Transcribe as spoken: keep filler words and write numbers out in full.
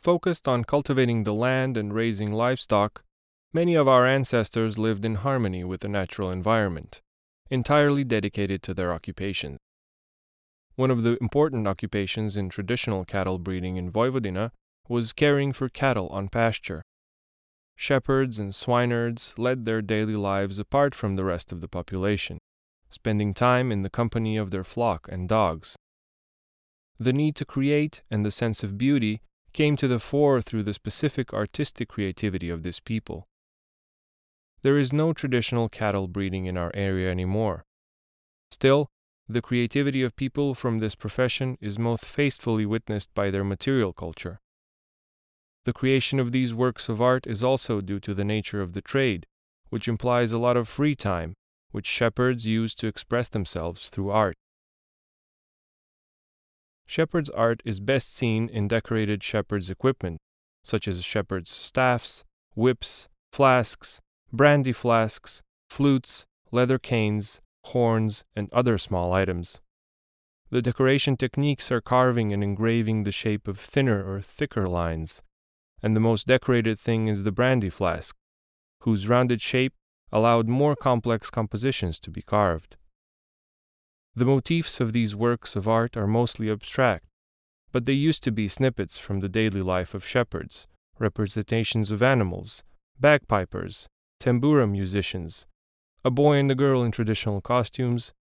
Focused on cultivating the land and raising livestock, many of our ancestors lived in harmony with the natural environment, entirely dedicated to their occupations. One of the important occupations in traditional cattle breeding in Vojvodina was caring for cattle on pasture. Shepherds and swineherds led their daily lives apart from the rest of the population, spending time in the company of their flock and dogs. The need to create and the sense of beauty came to the fore through the specific artistic creativity of this people. There is no traditional cattle breeding in our area anymore. Still, the creativity of people from this profession is most faithfully witnessed by their material culture. The creation of these works of art is also due to the nature of the trade, which implies a lot of free time, which shepherds use to express themselves through art. Shepherd's art is best seen in decorated shepherd's equipment, such as shepherd's staffs, whips, flasks, brandy flasks, flutes, leather canes, horns, and other small items. The decoration techniques are carving and engraving the shape of thinner or thicker lines, and the most decorated thing is the brandy flask, whose rounded shape allowed more complex compositions to be carved. The motifs of these works of art are mostly abstract, but they used to be snippets from the daily life of shepherds, representations of animals, bagpipers, tambura musicians, a boy and a girl in traditional costumes,